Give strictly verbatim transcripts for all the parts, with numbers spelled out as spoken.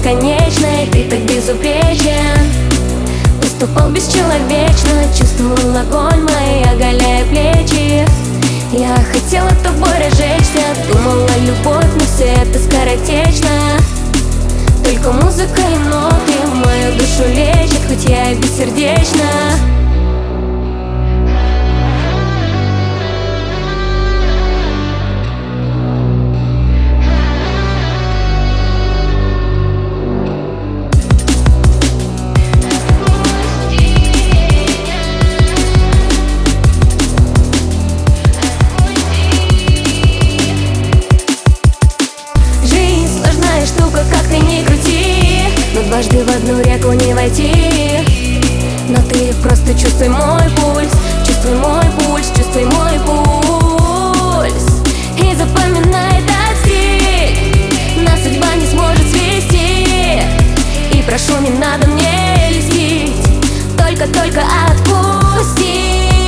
бесконечной. Ты так безупречен, поступал бесчеловечно. Чувствовал огонь мои, оголяя плечи. Я хотела тобой разжечься, думала, любовь, но все это скоротечно. Только музыка и ноты в мою душу лечат, хоть я и бессердечна. Дважды в одну реку не войти, но ты просто чувствуй мой пульс, чувствуй мой пульс, чувствуй мой пульс. И запоминай этот стиль, нас судьба не сможет свести. И прошу, не надо мне льстить, только-только отпусти.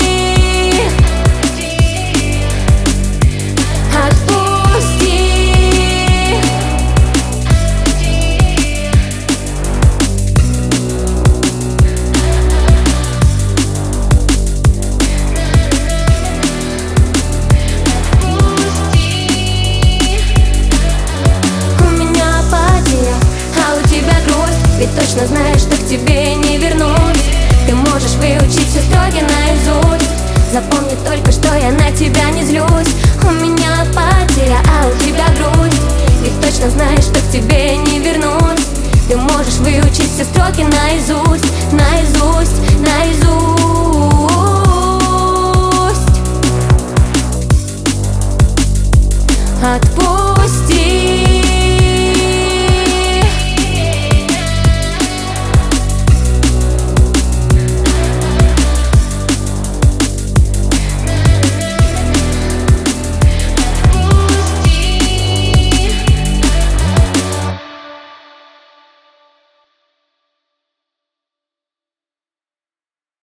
Ведь точно знаешь, что к тебе не вернусь. Ты можешь выучить все строки наизусть. Запомни только, что я на тебя не злюсь. У меня апатия, а у тебя грусть. Ведь точно знаешь, что к тебе не вернусь. Ты можешь выучить все строки наизусть, наизусть, наизусть. Отпусти.